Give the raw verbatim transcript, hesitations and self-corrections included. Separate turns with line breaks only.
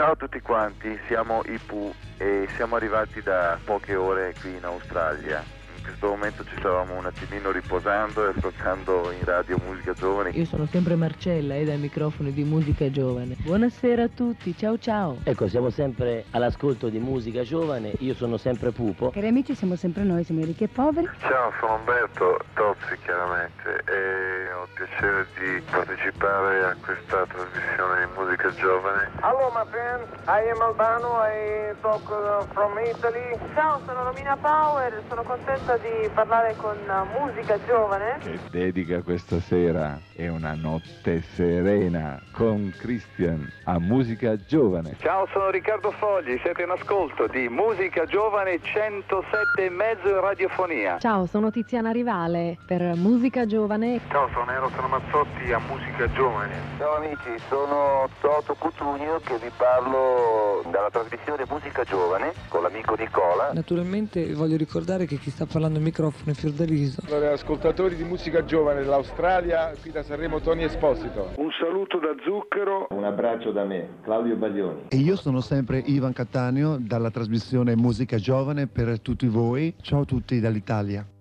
Ciao a tutti quanti, siamo i Pooh e siamo arrivati da poche ore qui in Australia. In questo momento ci stavamo un attimino riposando e ascoltando in radio musica giovane.
Io sono sempre Marcella e dai microfoni di Musica Giovane. Buonasera a tutti, ciao ciao.
Ecco, siamo sempre all'ascolto di Musica Giovane, io sono sempre Pupo.
Cari amici, siamo sempre noi, siamo i ricchi e poveri.
Ciao, sono Umberto Tozzi chiaramente e ho il piacere di partecipare a questa trasmissione di Musica Giovane.
Hello my friend, I am Albano, I talk uh, from Italy.
Ciao, sono Romina Power, sono contenta di parlare con Musica Giovane.
Che dedica questa sera è una notte serena con Christian a Musica Giovane.
Ciao, sono Riccardo Fogli, siete in ascolto di Musica Giovane centosette e mezzo in radiofonia.
Ciao, sono Tiziana Rivale per Musica Giovane.
Ciao, sono Eros Mazzotti a Musica Giovane.
Ciao amici, sono Toto Cutugno che vi parlo dalla trasmissione Musica Giovane con l'amico Nicola.
Naturalmente voglio ricordare che chi sta parlando al microfono è Fiordaliso.
Allora, ascoltatori di Musica Giovane dell'Australia, qui da Sanremo Tony Esposito.
Un saluto da Zucchero.
Un abbraccio da me, Claudio Baglioni.
E io sono sempre Ivan Cattaneo dalla trasmissione Musica Giovane per tutti voi. Ciao a tutti dall'Italia.